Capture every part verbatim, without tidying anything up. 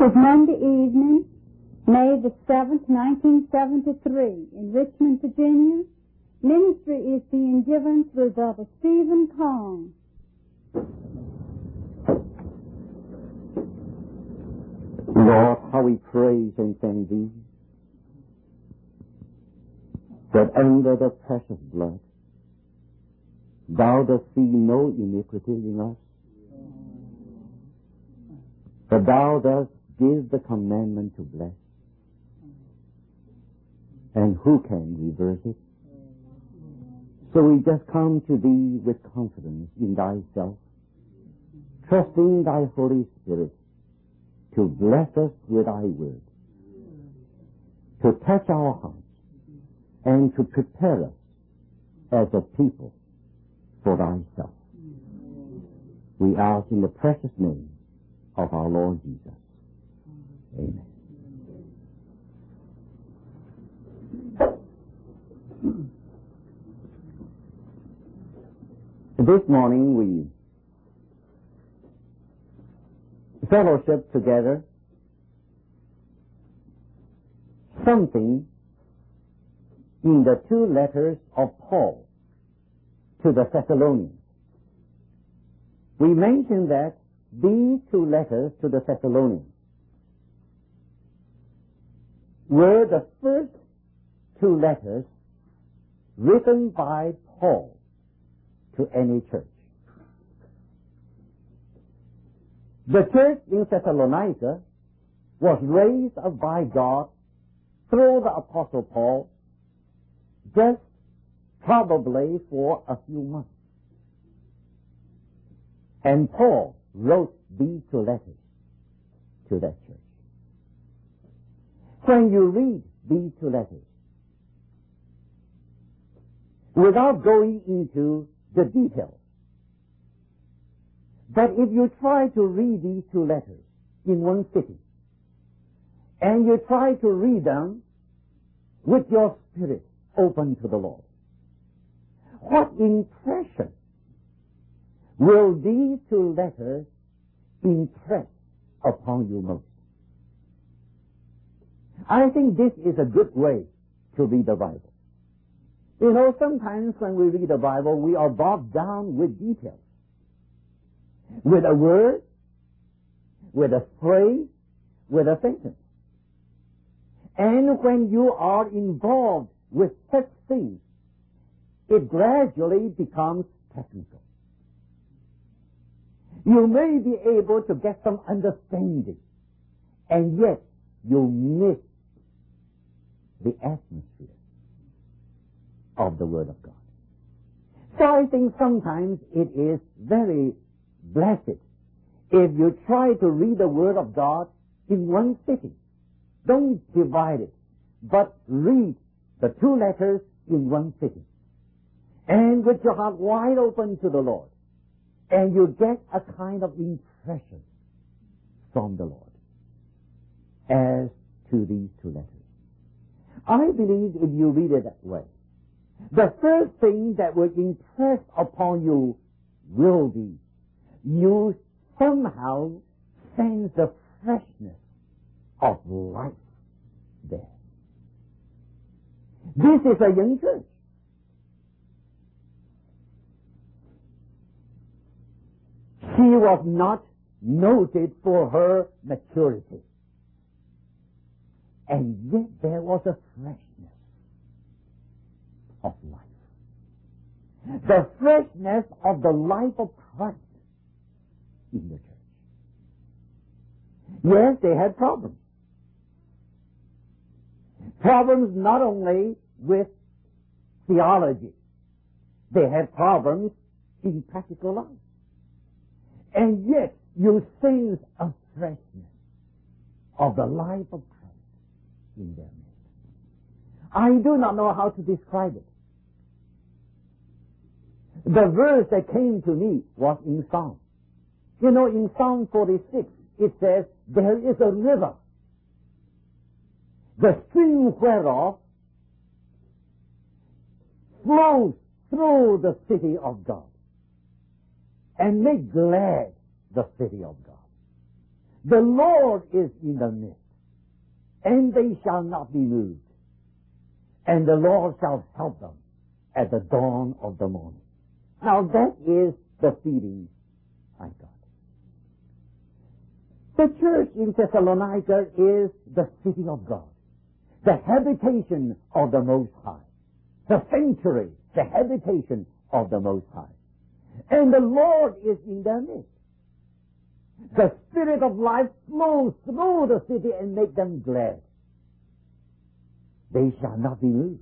was Monday evening, May the seventh, nineteen seventy-three, in Richmond, Virginia. Ministry is being given through Brother Stephen Kong. Lord, how we praise and thank Thee that under the precious blood Thou dost see no iniquity in us, but Thou dost give the commandment to bless. And who can reverse it? So we just come to Thee with confidence in Thyself, trusting Thy Holy Spirit to bless us with Thy word, to touch our hearts, and to prepare us as a people for Thyself. We ask in the precious name of our Lord Jesus. Amen. This morning we fellowship together something in the two letters of Paul to the Thessalonians. We mentioned that these two letters to the Thessalonians were the first two letters written by Paul to any church. The church in Thessalonica was raised up by God through the Apostle Paul just probably for a few months. And Paul wrote these two letters to that church. When you read these two letters, without going into the details, but if you try to read these two letters in one sitting, and you try to read them with your spirit open to the Lord, what impression will these two letters impress upon you most? I think this is a good way to read the Bible. You know, sometimes when we read the Bible, we are bogged down with details, with a word, with a phrase, with a sentence. And when you are involved with such things, it gradually becomes technical. You may be able to get some understanding, and yet you miss the atmosphere of the Word of God. So I think sometimes it is very blessed if you try to read the Word of God in one sitting. Don't divide it, but read the two letters in one sitting. And with your heart wide open to the Lord, and you get a kind of impression from the Lord as to these two letters. I believe if you read it that way, the first thing that will impress upon you will be you somehow sense the freshness of life there. This is a young church. She was not noted for her maturity. And yet there was a freshness of life. The freshness of the life of Christ in the church. Yes, they had problems. Problems not only with theology. They had problems in practical life. And yet you sense a freshness of the life of Christ in their midst. I do not know how to describe it. The verse that came to me was in Psalm. You know, in Psalm forty-six, it says, there is a river, the stream whereof flows through the city of God, and make glad the city of God. The Lord is in the midst, and they shall not be moved. And the Lord shall help them at the dawn of the morning. Now that is the feeling I got. The church in Thessalonica is the city of God, the habitation of the Most High, the sanctuary, the habitation of the Most High. And the Lord is in their midst. The Spirit of life flows through the city and makes them glad. They shall not be moved.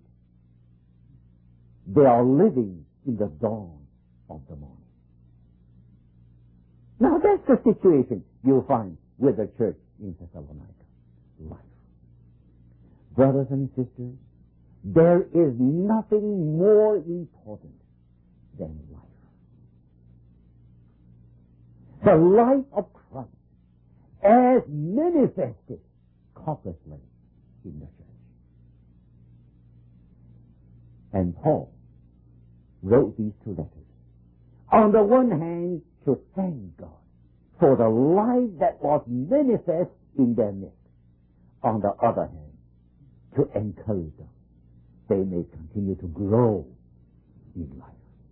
They are living in the dawn of the morning. Now that's the situation you'll find with the church in Thessalonica. Life. Brothers and sisters, there is nothing more important than life. The life of Christ as manifested corporately in the church. And Paul wrote these two letters. On the one hand, to thank God for the life that was manifest in their midst. On the other hand, to encourage them. They may continue to grow in life.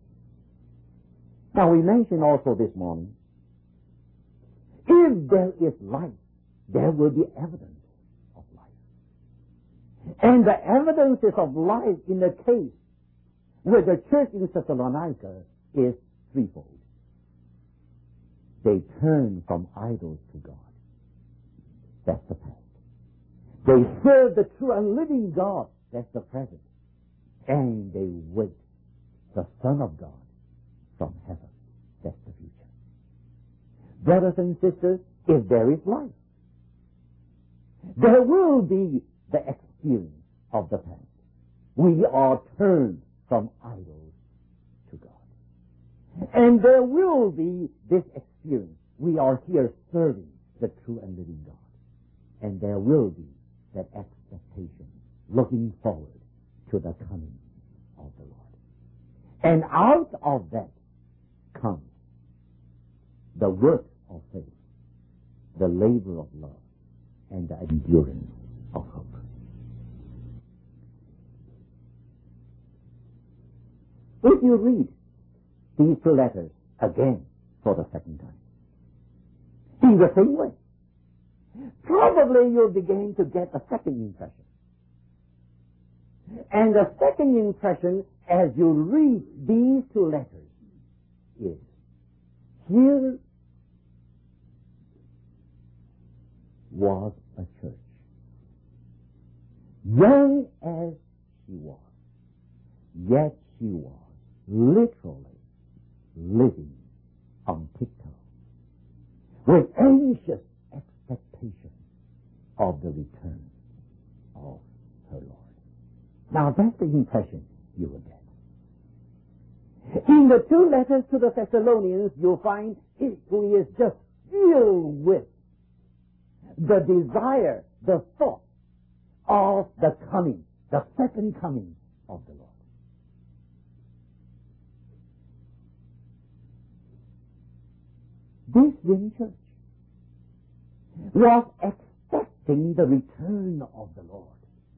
Now we mentioned also this morning, if there is life, there will be evidence of life. And the evidences of life in the case with the church in Thessalonica is threefold. They turn from idols to God. That's the past. They serve the true and living God. That's the present. And they wait the Son of God from heaven. That's the future. Brothers and sisters, if there is life, there will be the experience of the past. We are turned from idols to God. And there will be this experience. We are here serving the true and living God. And there will be that expectation, looking forward to the coming of the Lord. And out of that comes the work of faith, the labor of love, and the endurance of hope. If you read these two letters again for the second time, in the same way, probably you'll begin to get a second impression. And the second impression as you read these two letters is, here was a church, young as she was, yet she was literally living on tiptoe with anxious expectation of the return of her Lord. Now that's the impression you will get. In the two letters to the Thessalonians, you'll find he is just filled with the desire, the thought of the coming, the second coming of the Lord. This young church was expecting the return of the Lord.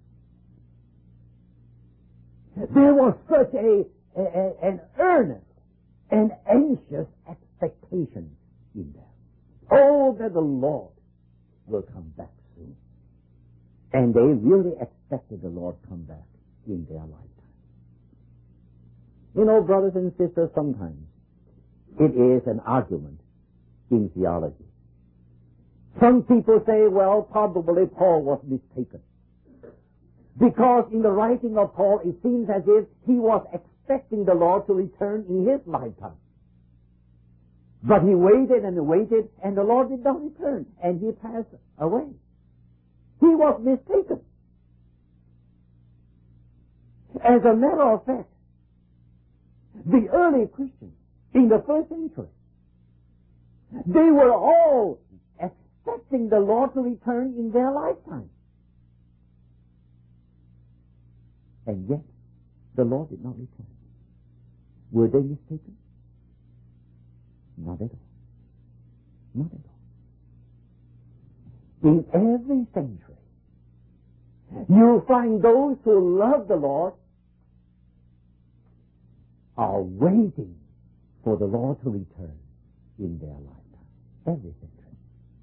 There was such a, a an earnest and anxious expectation in them. Oh, that the Lord will come back soon. And they really expected the Lord come back in their lifetime. You know, brothers and sisters, sometimes it is an argument in theology. Some people say, well, probably Paul was mistaken. Because in the writing of Paul, it seems as if he was expecting the Lord to return in his lifetime. But he waited and waited, and the Lord did not return, and he passed away. He was mistaken. As a matter of fact, the early Christians in the first century, they were all expecting the Lord to return in their lifetime. And yet, the Lord did not return. Were they mistaken? Not at all. Not at all. in every century, you find those who love the Lord are waiting for the Lord to return in their lifetime. Every century.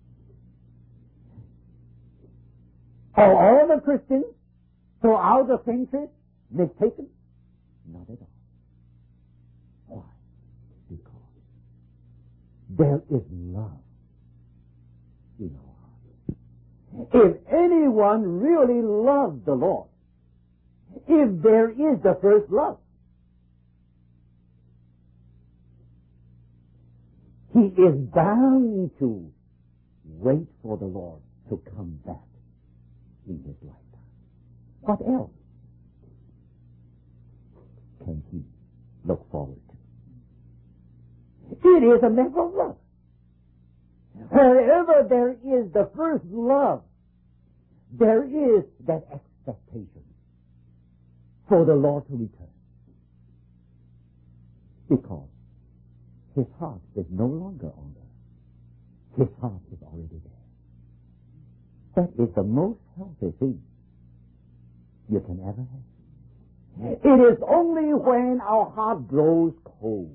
Are all the Christians throughout the centuries mistaken? Not at all. Why? Because there is love in our hearts. If anyone really loves the Lord, if there is the first love, he is bound to wait for the Lord to come back in his lifetime. What else can he look forward to? It is a matter of love. Wherever there is the first love, there is that expectation for the Lord to return. Because his heart is no longer on earth. His heart is already there. That is the most healthy thing you can ever have. It is only when our heart grows cold,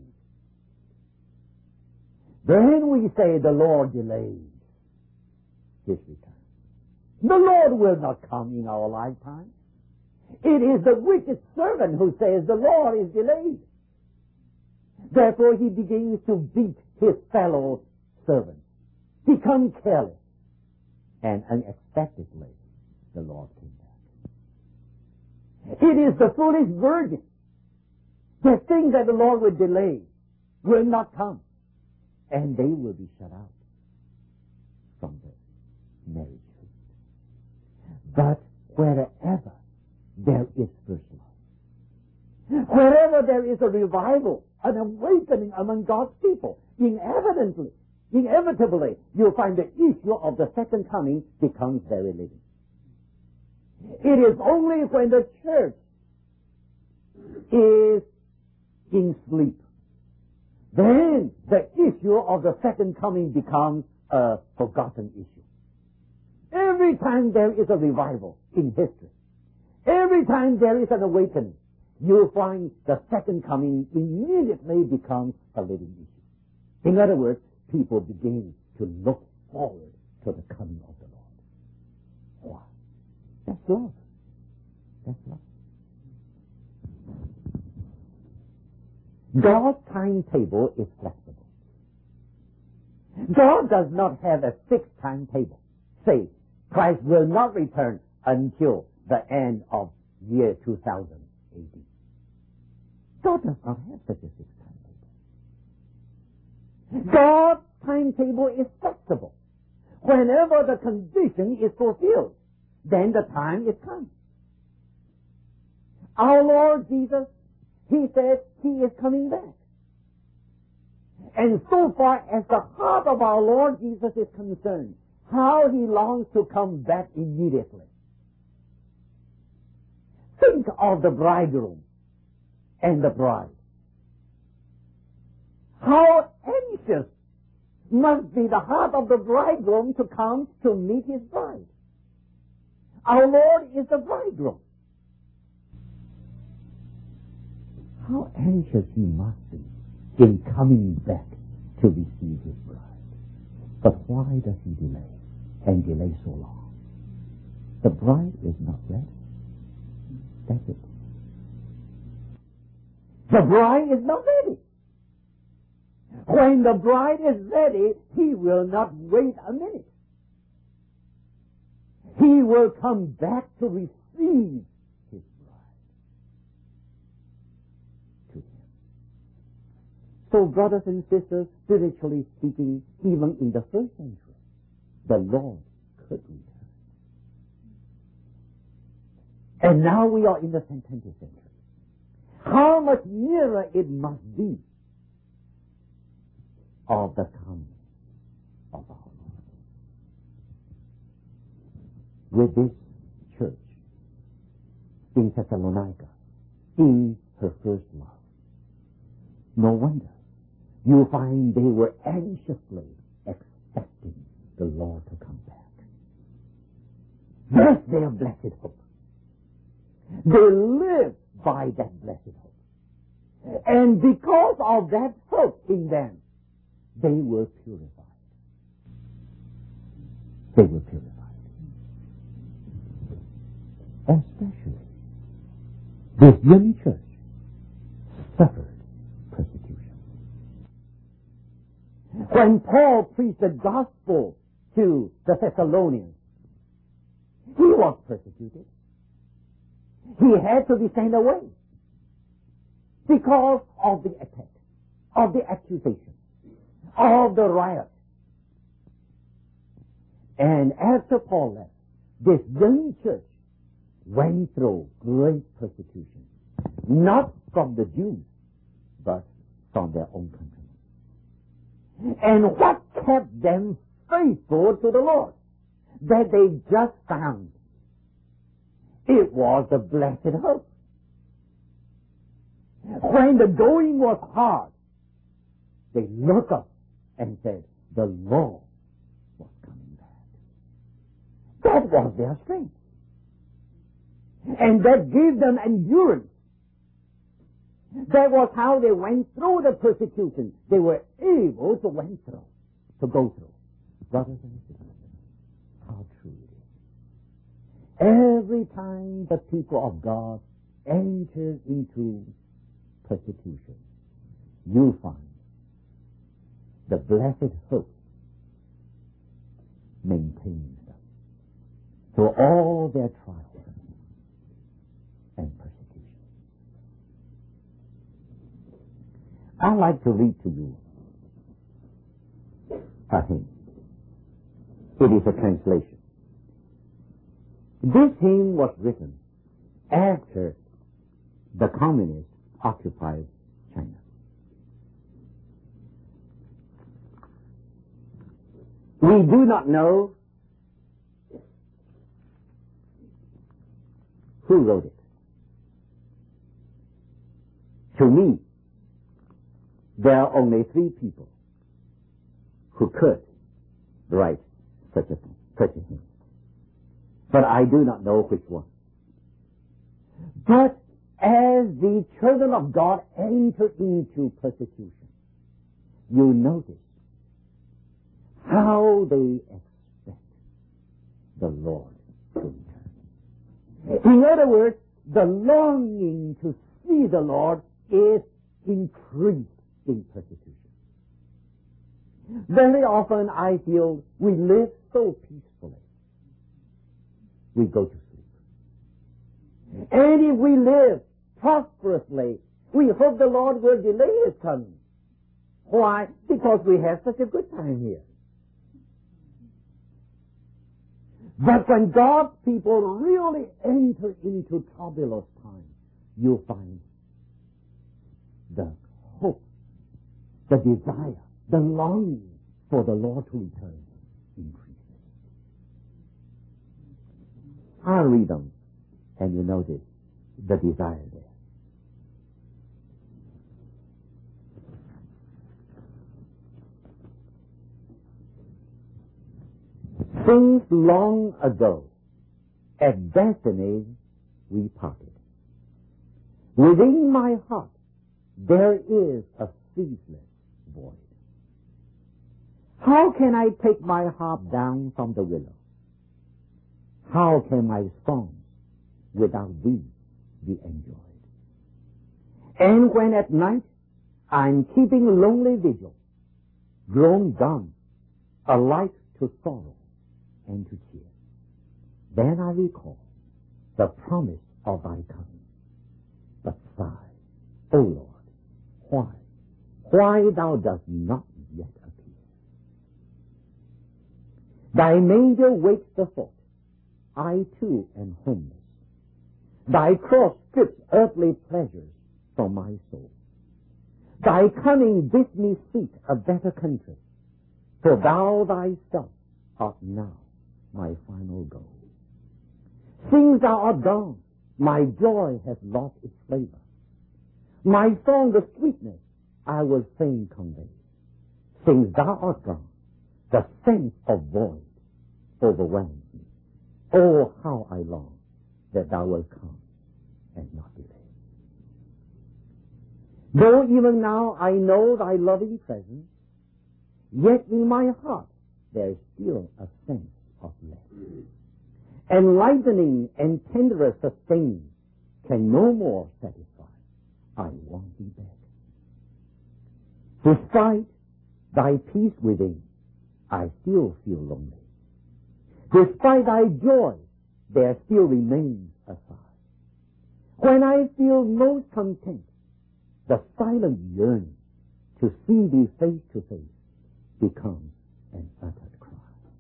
then we say the Lord delays his return. The Lord will not come in our lifetime. It is the wicked servant who says the Lord is delayed. Therefore he begins to beat his fellow servants, become careless, and unexpectedly the Lord came back. It is the foolish virgin that think that the Lord will delay, will not come, and they will be shut out from the marriage feast. But wherever there is first love, wherever there is a revival, an awakening among God's people, inevitably, inevitably, you'll find the issue of the second coming becomes very living. It is only when the church is in sleep, then the issue of the second coming becomes a forgotten issue. Every time there is a revival in history, every time there is an awakening, you'll find the second coming immediately becomes a living issue. In other words, people begin to look forward to the coming of the Lord. Why? That's love. That's love. God's timetable is flexible. God does not have a fixed timetable. Say, Christ will not return until the end of year two thousand A D. God does not have such a fixed timetable. God's timetable is flexible. Whenever the condition is fulfilled, then the time is come. Our Lord Jesus, he said he is coming back. And so far as the heart of our Lord Jesus is concerned, how he longs to come back immediately. Think of the bridegroom and the bride. How anxious must be the heart of the bridegroom to come to meet his bride. Our Lord is the bridegroom. How anxious he must be in coming back to receive his bride. But why does he delay, and delay so long? The bride is not ready. That's it. The bride is not ready. When the bride is ready, he will not wait a minute. He will come back to receive his bride to him. So, brothers and sisters, spiritually speaking, even in the first century, the Lord could return. And now we are in the twentieth century. How much nearer it must be of the coming of our Lord. With this church in Thessalonica, in her first love, no wonder you find they were anxiously expecting the Lord to come back. That's their blessed hope. They live by that blessed hope. And because of that hope in them, they were purified. They were purified. Especially, this young church suffered persecution. When Paul preached the gospel to the Thessalonians, he was persecuted. He had to be sent away because of the attack, of the accusation, of the riot. And after Paul left, this young church went through great persecution, not from the Jews, but from their own countrymen. And what kept them faithful to the Lord that they just found? It was the blessed hope. When the going was hard, they looked up and said, the Lord was coming back. That was their strength. And that gave them endurance. That was how they went through the persecution. They were able to went through, to go through. Brothers and sisters, how true it is. Every time the people of God enter into persecution, you find the blessed hope maintains them through all their trials and persecution. I'd like to read to you a hymn. It is a translation. This hymn was written after the communists occupied China. We do not know who wrote it. To me, there are only three people who could write such a thing, such a hymn. But I do not know which one. But as the children of God enter into persecution, you notice how they expect the Lord to return. In other words, the longing to see the Lord is increased in persecution. Very often I feel we live so peacefully. We go to sleep. And if we live prosperously, we hope the Lord will delay His coming. Why? Because we have such a good time here. But when God's people really enter into troublous times, you find the hope, the desire, the longing for the Lord to return increases. I'll read them, and you notice the desire there. Since long ago, at Bethany we parted. Within my heart there is a ceaseless void. How can I take my harp down from the willow? How can my songs without thee be enjoyed? And when at night I'm keeping lonely vigil, grown dumb, alike to sorrow and to cheer, then I recall the promise of thy coming, but sigh, O Lord, why, why thou dost not yet appear? Thy manger waits the thought, I too am homeless. Thy cross strips earthly pleasures from my soul. Thy coming bids me seek a better country, for thou thyself art now my final goal. Since thou art gone, my joy has lost its flavor. My song, the sweetness, I will fain convey. Since thou art gone, the sense of void overwhelms me, Oh, how I long that thou wilt come and not delay. Though even now I know thy loving presence, yet in my heart there is still a sense of less. Enlightening and tenderer sustaining can no more satisfy. I want thee back. Despite thy peace within, I still feel lonely. Despite thy joy, there still remains a sigh. When I feel most content, the silent yearning to see thee face to face becomes an uttered cry.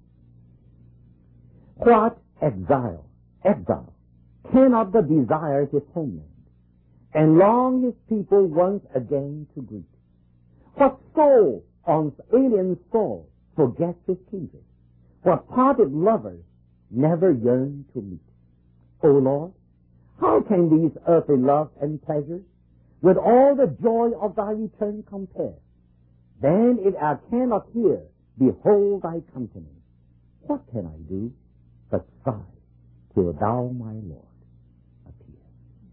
What exile, exile, cannot but desire his homeland, and long his people once again to greet? What soul on alien soul forgets his kindred? What parted lovers never yearn to meet? O Lord, how can these earthly loves and pleasures with all the joy of thy return compare? Then if I cannot here behold thy countenance, what can I do but sigh till thou, my Lord, appear?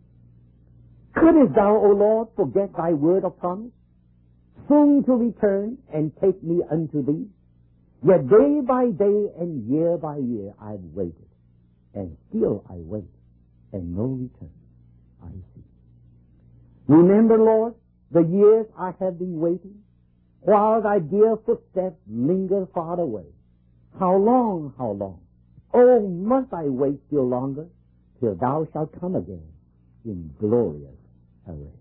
Couldst thou, O Lord, forget thy word of promise, soon to return and take me unto thee? Yet day by day and year by year I've waited, and still I wait, and no return I see. Remember, Lord, the years I have been waiting, while thy dear footsteps linger far away. How long, how long? Oh, must I wait still longer, till thou shalt come again in glorious array?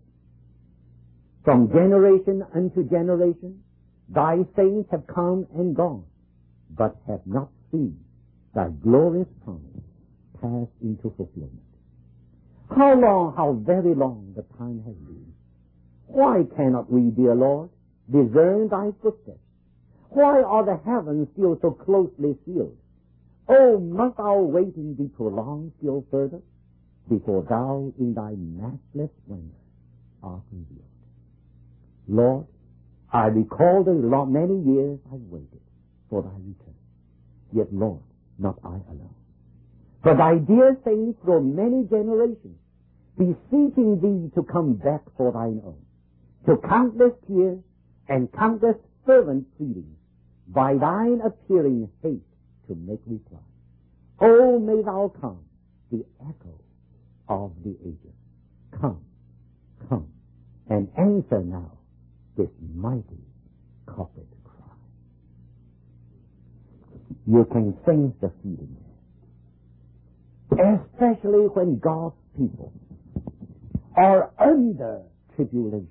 From generation unto generation, thy saints have come and gone, but have not seen thy glorious promise pass into fulfillment. How long, how very long the time has been. Why cannot we, dear Lord, discern thy footsteps? Why are the heavens still so closely sealed? Oh, must our waiting be prolonged still further before thou in thy matchless splendor art revealed? Lord, I recall the long, many years I've waited for thy return. Yet, Lord, not I alone, but thy dear saints through many generations, beseeching thee to come back for thine own, to countless tears and countless fervent pleadings, by thine appearing haste to make reply. Oh, may thou come, the echo of the ages. Come, come, and answer now this mighty corporate cry. You can sense the feeling there, especially when God's people are under tribulation.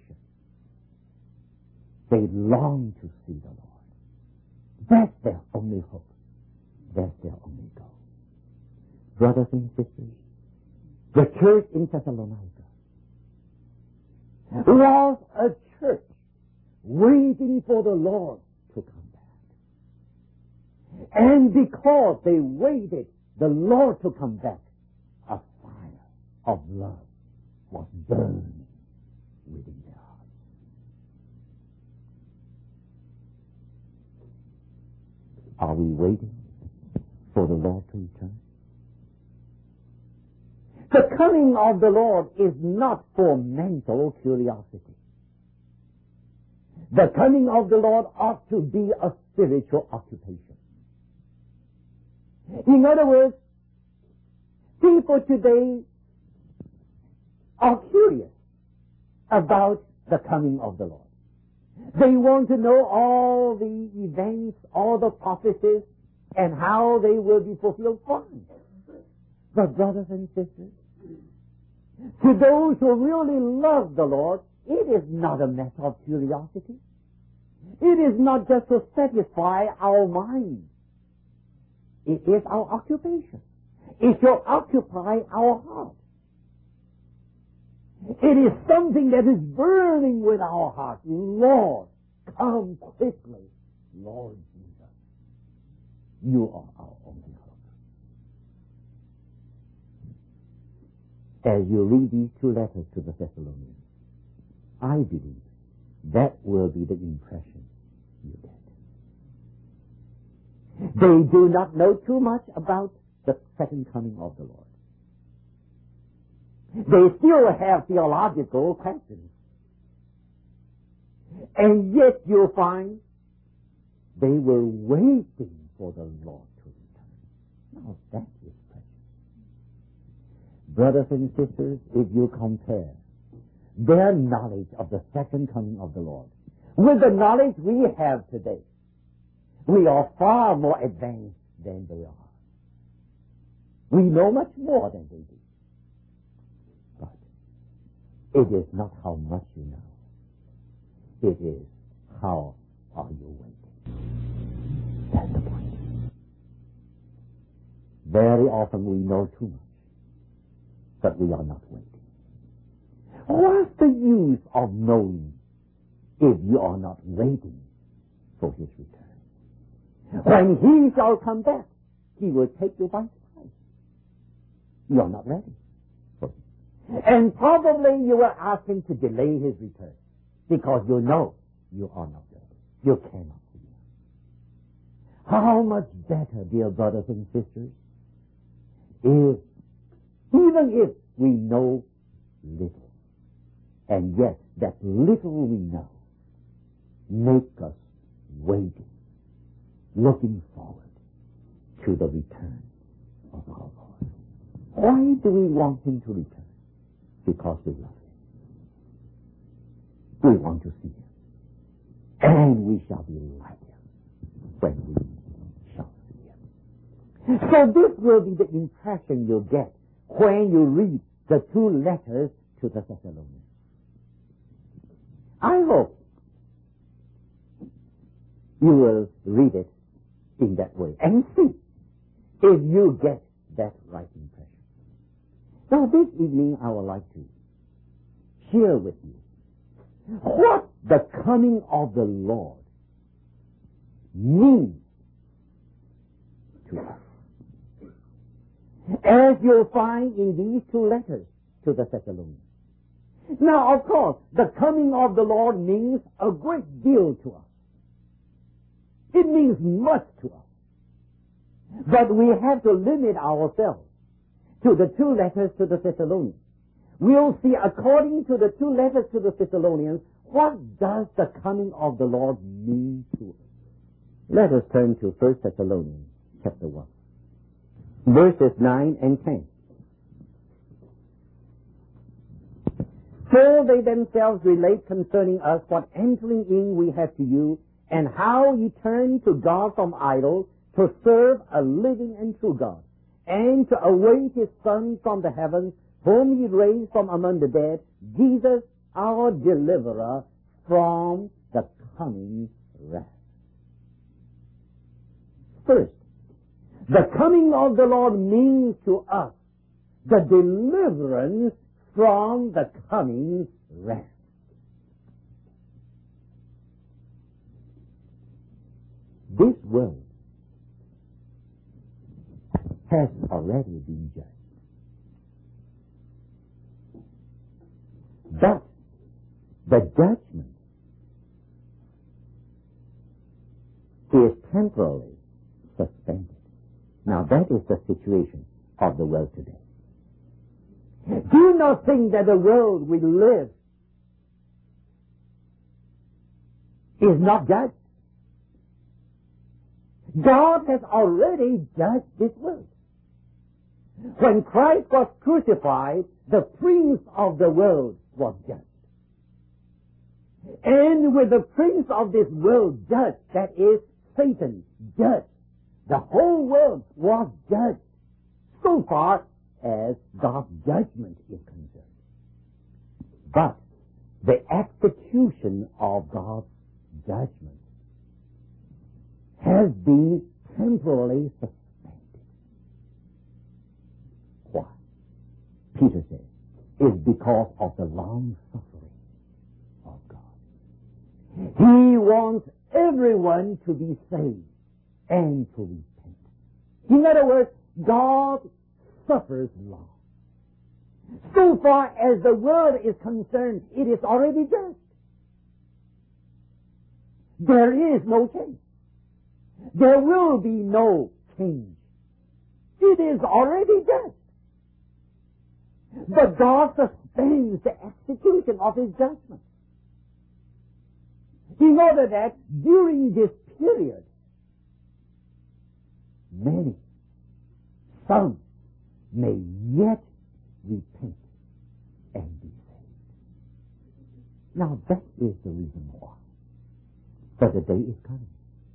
They long to see the Lord. That's their only hope. That's their only goal. Brothers and sisters, the church in Thessalonica was a church waiting for the Lord to come back. And because they waited the Lord to come back, a fire of love was burning within their hearts. Are we waiting for the Lord to return? The coming of the Lord is not for mental curiosity. The coming of the Lord ought to be a spiritual occupation. In other words, people today are curious about the coming of the Lord. They want to know all the events, all the prophecies, and how they will be fulfilled. Fine. But brothers and sisters, to those who really love the Lord, it is not a matter of curiosity. It is not just to satisfy our minds. It is our occupation. It shall occupy our heart. It is something that is burning with our heart. Lord, come quickly. Lord Jesus, you are our only hope. As you read these two letters to the Thessalonians, I believe that will be the impression you get. They do not know too much about the second coming of the Lord. They still have theological questions. And yet you'll find they were waiting for the Lord to return. Now that is precious. Brothers and sisters, if you compare their knowledge of the second coming of the Lord with the knowledge we have today, we are far more advanced than they are. We know much more than they do. But it is not how much you know. It is how are you waiting. That's the point. Very often we know too much, but we are not waiting. What's the use of knowing if you are not waiting for His return? When He shall come back, He will take you by surprise. You are not ready for Him. And probably you will ask Him to delay His return because you know you are not ready. You cannot be. How much better, dear brothers and sisters, if, even if we know little, and yet that little we know make us waiting, looking forward to the return of our Lord. Why do we want Him to return? Because we love Him. We want to see Him. And we shall be like Him when we shall see Him. So this will be the impression you get when you read the two letters to the Thessalonians. I hope you will read it in that way and see if you get that right impression. Now this evening I would like to share with you what the coming of the Lord means to us. As you'll find in these two letters to the Thessalonians. Now, of course, the coming of the Lord means a great deal to us. It means much to us. But we have to limit ourselves to the two letters to the Thessalonians. We'll see, according to the two letters to the Thessalonians, what does the coming of the Lord mean to us. Let us turn to First Thessalonians chapter one, verses nine and ten. So they themselves relate concerning us what entering in we have to you, and how ye turn to God from idols to serve a living and true God, and to await His Son from the heavens, whom He raised from among the dead, Jesus our deliverer from the coming wrath. First, the coming of the Lord means to us the deliverance from the coming wrath. This world has already been judged. But the judgment is temporarily suspended. Now that is the situation of the world today. Do not think that the world we live is not judged. God has already judged this world. When Christ was crucified, the prince of the world was judged. And with the prince of this world judged, that is, Satan judged, the whole world was judged so far as God's judgment is concerned. But the execution of God's judgment has been temporarily suspended. Why? Peter says, is because of the long suffering of God. He wants everyone to be saved and to repent. In other words, God suffers long. So far as the world is concerned, it is already judged. There is no change. There will be no change It is already just. But God sustains the execution of His judgment, in order that during this period, many, some, may yet repent and be saved. Now that is the reason why. For the day is coming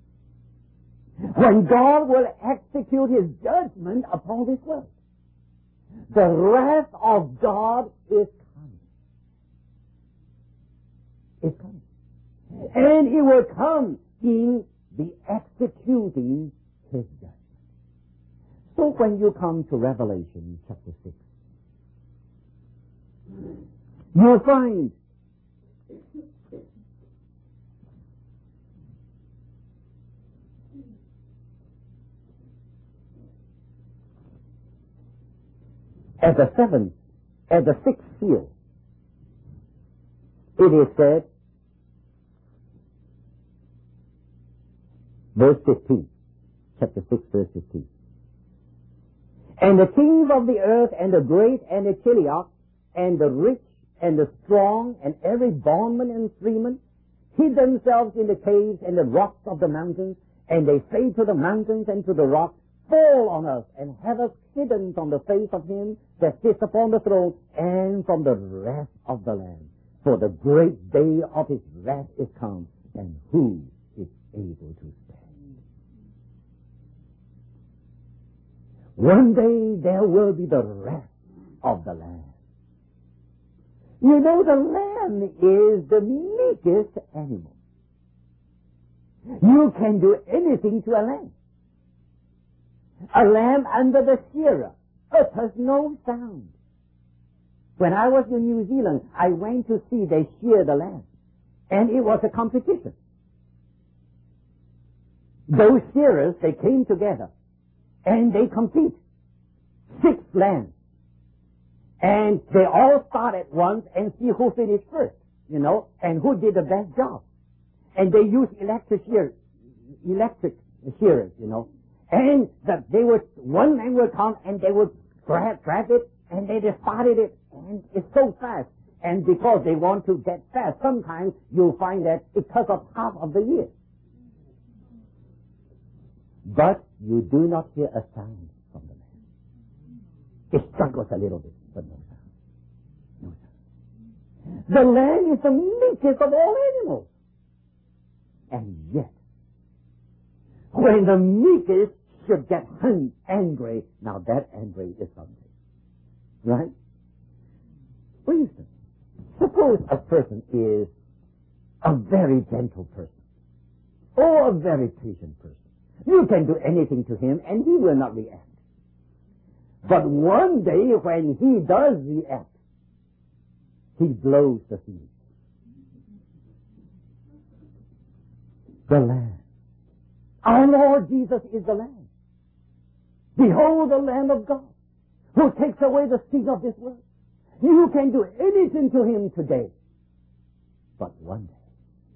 when God will execute His judgment upon this world. The wrath of God is coming. Is coming. And He will come in the executing His judgment. So when you come to Revelation chapter six, you'll find at the seventh, at the sixth seal, it is said, verse fifteen, chapter six, verse fifteen. And the kings of the earth, and the great, and the chiliots, and the rich, and the strong, and every bondman and freeman, hid themselves in the caves and the rocks of the mountains, and they say to the mountains and to the rocks, fall on us, and have us hidden from the face of Him that sits upon the throne, and from the wrath of the Lamb. For the great day of His wrath is come, and who is able to stand? One day there will be the wrath of the Lamb. You know, the lamb is the meekest animal. You can do anything to a lamb. A lamb under the shearer utters no sound. When I was in New Zealand, I went to see they shear the lamb, and it was a competition. Those shearers, they came together, and they compete. Six lambs. And they all start at once and see who finished first, you know, and who did the best job. And they use electric shear, electric shearers, you know. And that they would, one man would come and they would grab, grab it, and they just started it, and it's so fast. And because they want to get fast, sometimes you'll find that it cuts up half of the year. But you do not hear a sound from the man. It struggles a little bit, but no sound. No sound. The lamb is the meekest of all animals. And yet, when the meekest should get angry, now that angry is something. Right? For instance, suppose a person is a very gentle person, or a very patient person. You can do anything to him and he will not react. But one day when he does react, he blows the fuse. The Lamb. Our Lord Jesus is the Lamb. Behold the Lamb of God, who takes away the sin of this world. You can do anything to him today. But one day,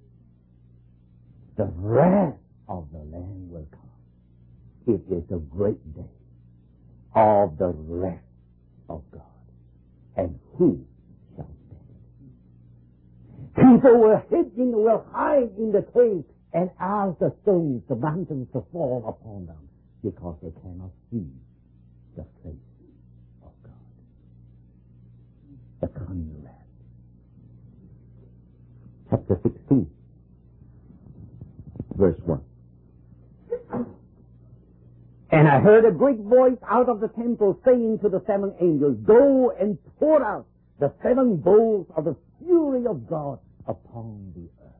the wrath of the Lamb will come. It is the great day of the wrath of God. And who shall stand? People will hide in, will hide in the cave and ask the stones, the mountains to fall upon them, because they cannot see the face of God. The coming wrath. Chapter sixteen, verse one. And I heard a great voice out of the temple saying to the seven angels, go and pour out the seven bowls of the fury of God upon the earth.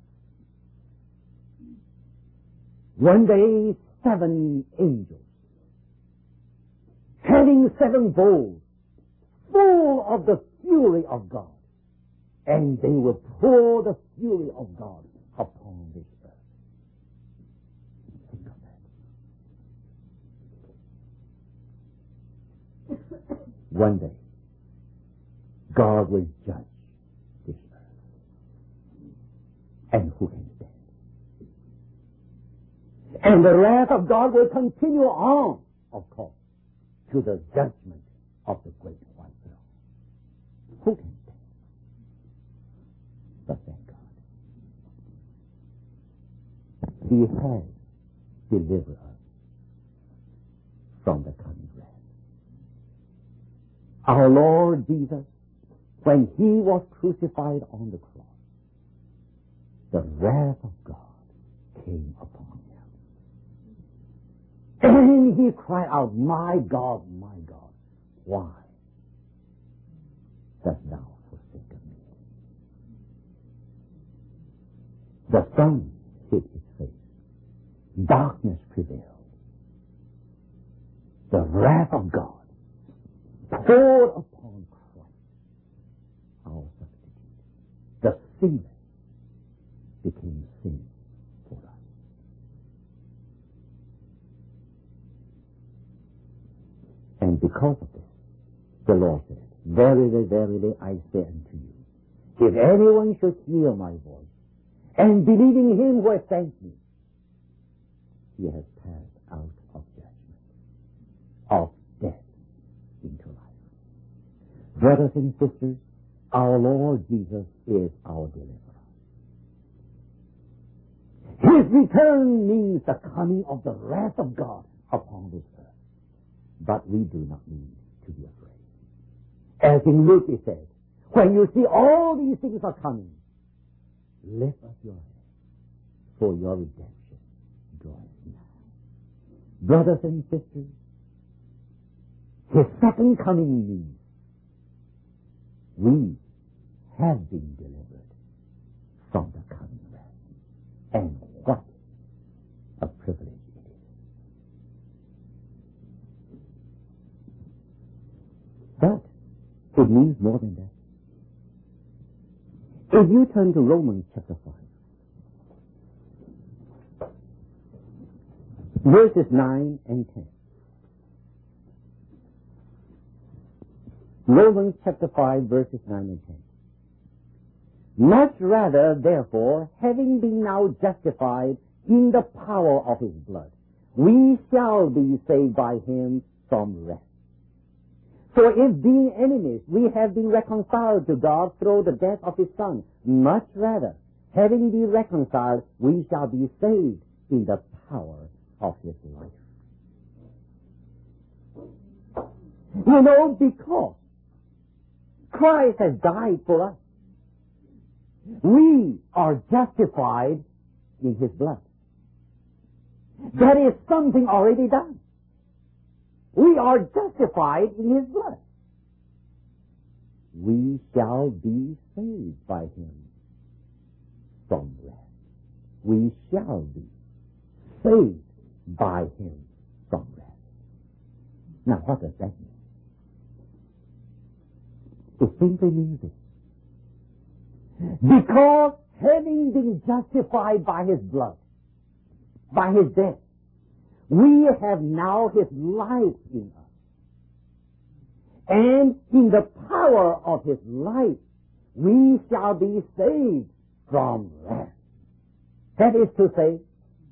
One day, seven angels, having seven bowls, full of the fury of God, and they will pour the fury of God upon this earth. Think of that. One day, God will judge this earth. And who can stand? And the wrath of God will continue on, of course. to the judgment of the great white throne. Who can stand? But thank God. He has delivered us from the coming wrath. Our Lord Jesus, when he was crucified on the cross, the wrath of God came upon him. And he cried out, my God, my God, why dost thou forsake me? The sun hid his face. Darkness prevailed. The wrath of God poured upon Christ, our substitute. The sinner became sin for us. And because of this, the Lord said, verily, verily, I say unto you, if anyone should hear my voice, and believe in him who has sent me, he has passed out of judgment, of death into life. Brothers and sisters, our Lord Jesus is our deliverer. His return means the coming of the wrath of God upon this earth. But we do not need to be afraid. As in Luke it said, when you see all these things are coming, lift up your head, for your redemption draweth nigh. Brothers and sisters, his second coming means we have been delivered from the coming wrath. And what a privilege it is. But it means more than that. If you turn to Romans chapter five, verses nine and ten. Romans chapter five, verses nine and ten. Much rather, therefore, having been now justified in the power of his blood, we shall be saved by him from wrath. So if being enemies, we have been reconciled to God through the death of his Son, much rather, having been reconciled, we shall be saved in the power of his life. You know, because Christ has died for us, we are justified in his blood. That is something already done. We are justified in his blood. We shall be saved by him from wrath. We shall be saved by him from wrath. Now, what does that mean? It simply means this. Because having been justified by his blood, by his death, we have now his life in us. And in the power of his life, we shall be saved from wrath. That is to say,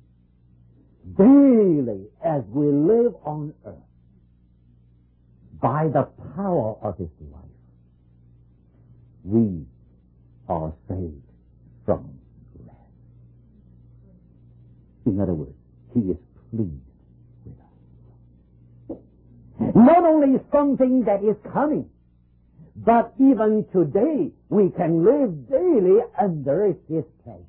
daily as we live on earth, by the power of his life, we are saved from wrath. In other words, he is pleased with us. Not only something that is coming, but even today we can live daily under his pleasure.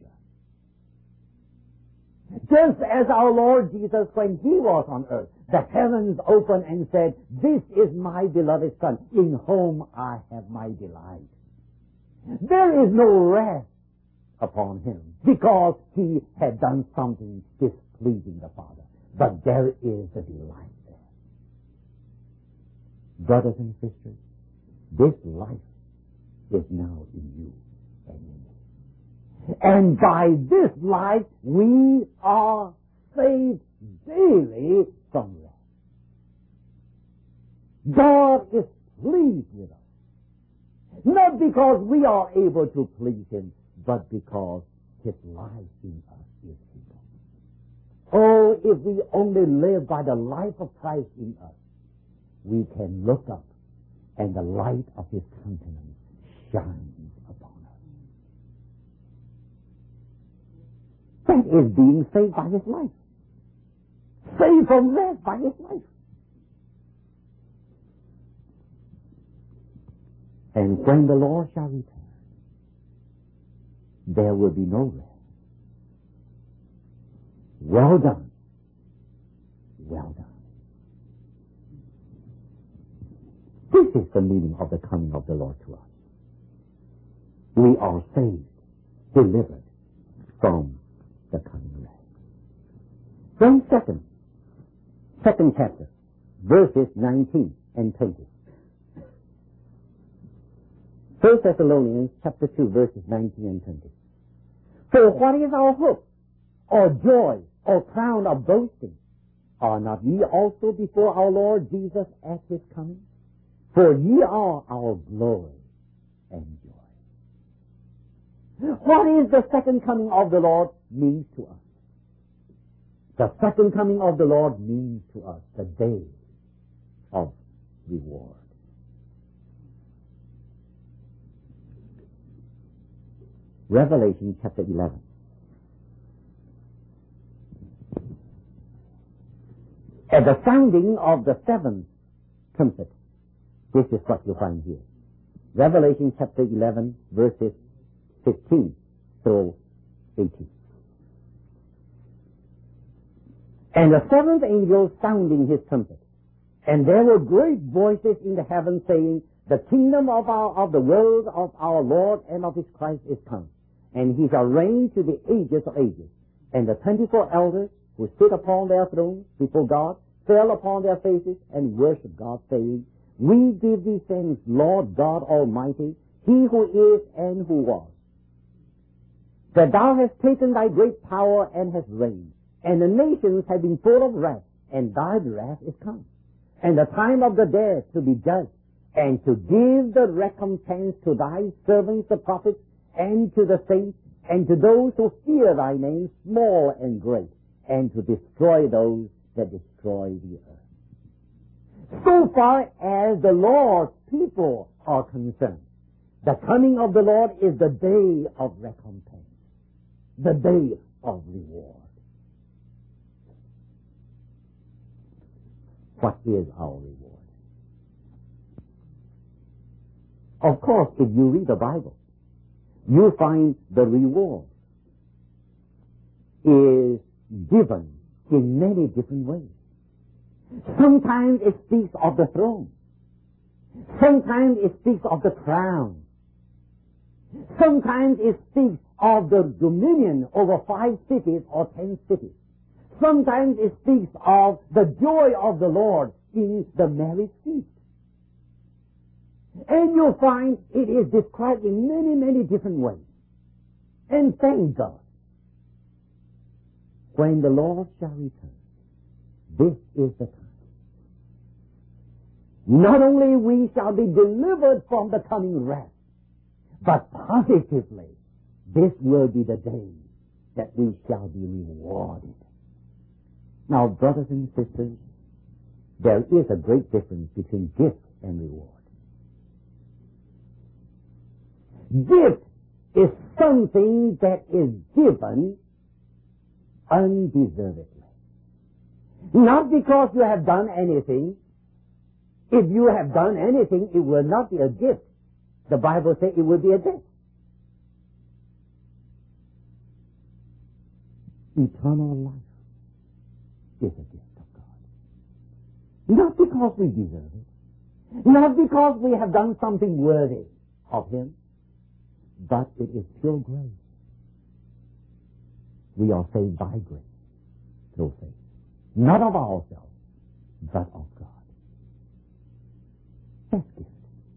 Just as our Lord Jesus, when he was on earth, the heavens opened and said, "This is my beloved Son, in whom I have my delight." There is no wrath upon him because he had done something displeasing the Father. But there is a delight there. Brothers and sisters, this life is now in you and in me. And by this life, we are saved daily from wrath. God is pleased with us. Not because we are able to please him, but because his life in us is able. Oh, if we only live by the life of Christ in us, we can look up and the light of His countenance shines upon us. That is being saved by His life. Saved from wrath by His life. And when the Lord shall return, there will be no wrath. Well done. Well done. This is the meaning of the coming of the Lord to us. We are saved, delivered from the coming wrath. Then second, second chapter, verses nineteen and twenty. First Thessalonians chapter two, verses nineteen and twenty. For what is our hope, or joy, or crown of boasting? Are not ye also before our Lord Jesus at His coming? For ye are our glory and joy. What is the second coming of the Lord means to us? The second coming of the Lord means to us the day of reward. Revelation chapter eleven. At the sounding of the seventh trumpet, this is what you find here. Revelation chapter eleven, verses fifteen through eighteen. And the seventh angel sounding his trumpet, and there were great voices in the heavens saying, the kingdom of our of the world of our Lord and of His Christ is come, and He shall reign to the ages of ages. And the twenty-four elders who sit upon their thrones before God fell upon their faces and worshiped God, saying, we give Thee thanks, Lord God Almighty, He who is and who was, that Thou hast taken Thy great power and hast reigned, and the nations have been full of wrath, and Thy wrath is come, and the time of the dead to be judged, and to give the recompense to Thy servants the prophets, and to the saints, and to those who fear Thy name, small and great, and to destroy those that destroy the earth. So far as the Lord's people are concerned, the coming of the Lord is the day of recompense, the day of reward. What is our reward? Of course, if you read the Bible, you find the reward is given in many different ways. Sometimes it speaks of the throne. Sometimes it speaks of the crown. Sometimes it speaks of the dominion over five cities or ten cities. Sometimes it speaks of the joy of the Lord in the marriage feast. And you'll find it is described in many, many different ways. And thank God, when the Lord shall return, this is the time. Not only we shall be delivered from the coming wrath, but positively, this will be the day that we shall be rewarded. Now, brothers and sisters, there is a great difference between gift and reward. Gift is something that is given undeservedly. Not because you have done anything. If you have done anything, it will not be a gift. The Bible says it will be a debt. Eternal life is a gift of God. Not because we deserve it. Not because we have done something worthy of Him. But it is pure grace. We are saved by grace through faith. Not of ourselves, but of God. That's gift.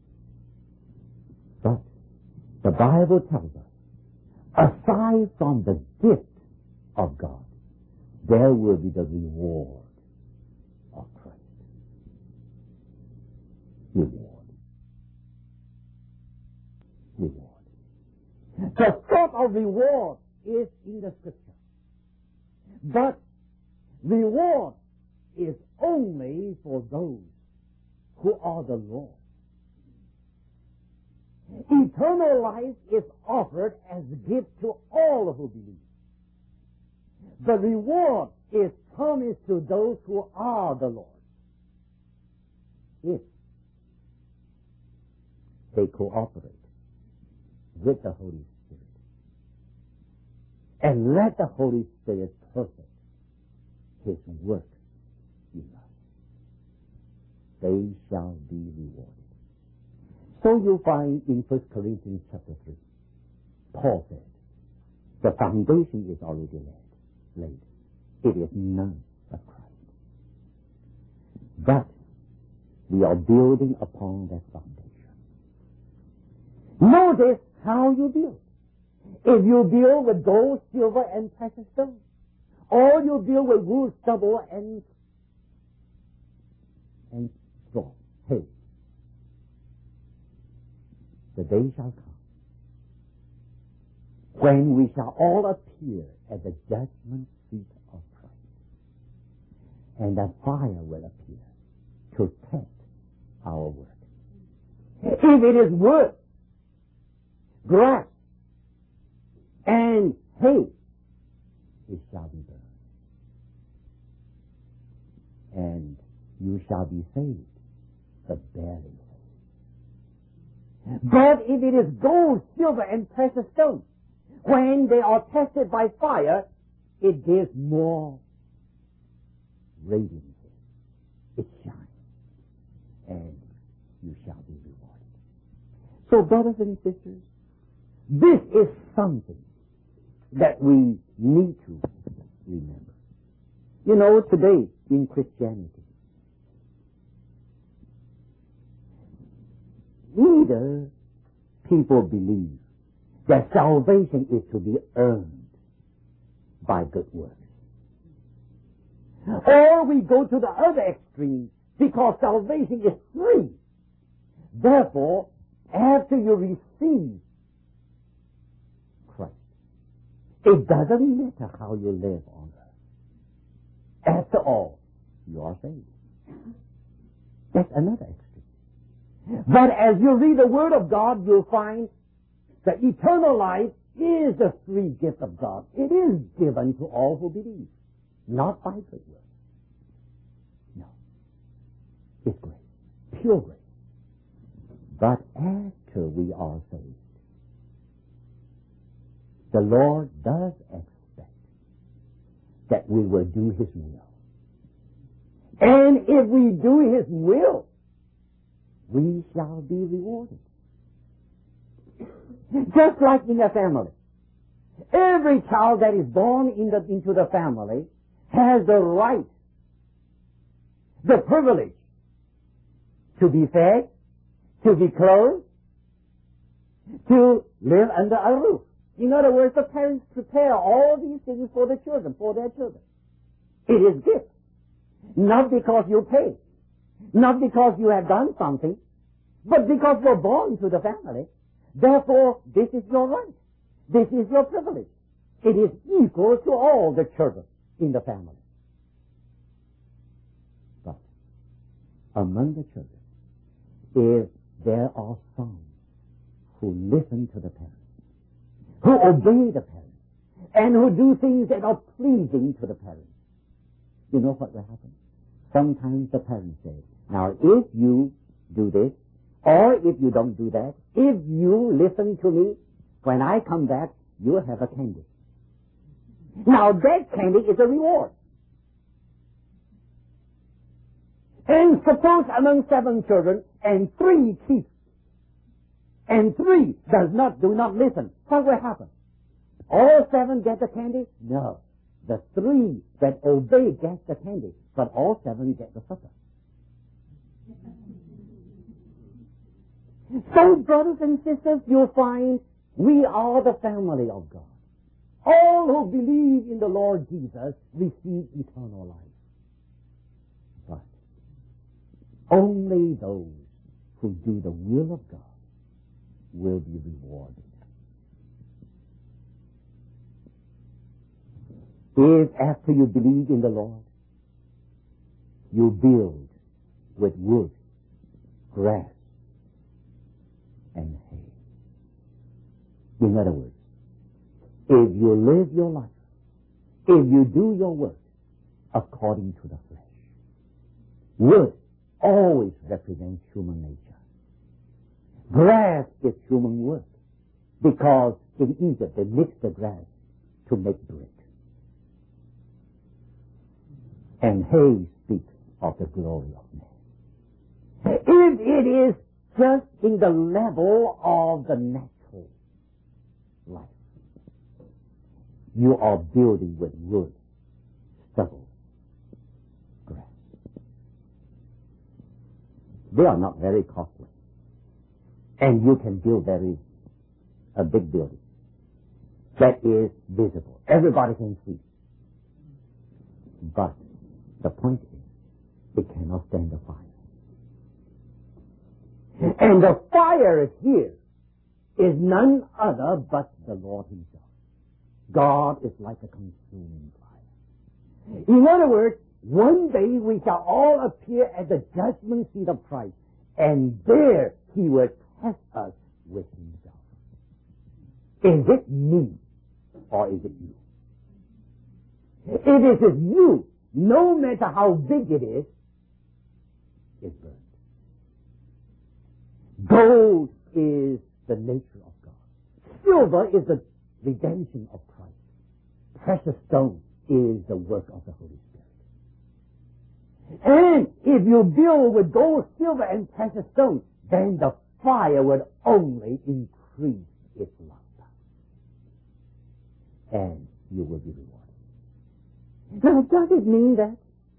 But the Bible tells us, aside from the gift of God, there will be the reward of Christ. Reward. Reward. The thought of reward is in the Scripture. But reward is only for those who are the Lord. Eternal life is offered as a gift to all who believe. The reward is promised to those who are the Lord, if they cooperate with the Holy Spirit and let the Holy Spirit perfect His work in us. They shall be rewarded. So you find in First Corinthians chapter three, Paul said, the foundation is already laid. laid. It is none but Christ. But we are building upon that foundation. Notice how you build. If you build with gold, silver, and precious stones, or you build with wood, stubble, and and straw, hay, the day shall come when we shall all appear at the judgment seat of Christ, and a fire will appear to test our work. If it is wood, grass, and hay, it shall be burned. And you shall be saved, but barely saved. But if it is gold, silver, and precious stones, when they are tested by fire, it gives more radiance. It shines. And you shall be rewarded. So, brothers and sisters, this is something that we need to remember. You know, today in Christianity, neither people believe that salvation is to be earned by good works. Or we go to the other extreme because salvation is free. Therefore, after you receive Christ, it doesn't matter how you live on earth. After all, you are saved. That's another extreme. But as you read the Word of God, you'll find that eternal life is the free gift of God. It is given to all who believe, not by good works. No. It's grace, pure grace. But after we are saved, the Lord does expect that we will do His will. And if we do His will, we shall be rewarded. Just like in a family. Every child that is born in the, into the family has the right, the privilege to be fed, to be clothed, to live under a roof. In other words, the parents prepare all these things for the children, for their children. It is gift. Not because you pay, not because you have done something, but because you're born to the family. Therefore, this is your right. This is your privilege. It is equal to all the children in the family. But among the children, if there are some who listen to the parents, who obey the parents, and who do things that are pleasing to the parents, you know what will happen? Sometimes the parents say, now if you do this, or if you don't do that, if you listen to me, when I come back, you'll have a candy. Now that candy is a reward. And suppose among seven children, and three keep, and three does not, do not listen, what will happen? All seven get the candy? No. The three that obey get the candy, but all seven get the supper. So, brothers and sisters, you'll find we are the family of God. All who believe in the Lord Jesus receive eternal life. But only those who do the will of God will be rewarded. If after you believe in the Lord, you build with wood, grass and hay. In other words, if you live your life, if you do your work according to the flesh, wood always represents human nature. Grass is human work, because in Egypt they mix the grass to make brick. And hay speaks of the glory of man. If it is just in the level of the natural life, you are building with wood, stubble, grass. They are not very costly. And you can build very a big building that is visible. Everybody can see. But the point is, it cannot stand the fire. And the fire here is none other but the Lord himself. God is like a consuming fire. In other words, one day we shall all appear at the judgment seat of Christ, and there he will test us with himself. Is it me or is it you? If it is you, no matter how big it is, it's burned. Gold is the nature of God. Silver is the redemption of Christ. Precious stone is the work of the Holy Spirit. And if you build with gold, silver, and precious stone, then the fire will only increase its light. And you will be rewarded. Now, does it mean that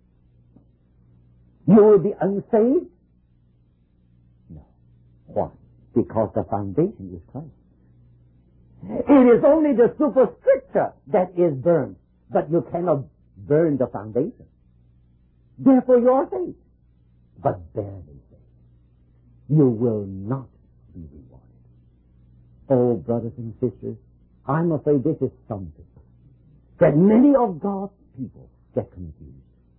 you will be unsaved? No. Why? Because the foundation is Christ. It is only the superstructure that is burned, but you cannot burn the foundation. Therefore you are saved, but barely saved. You will not be rewarded. Oh, brothers and sisters, I'm afraid this is something that many of God's people get confused.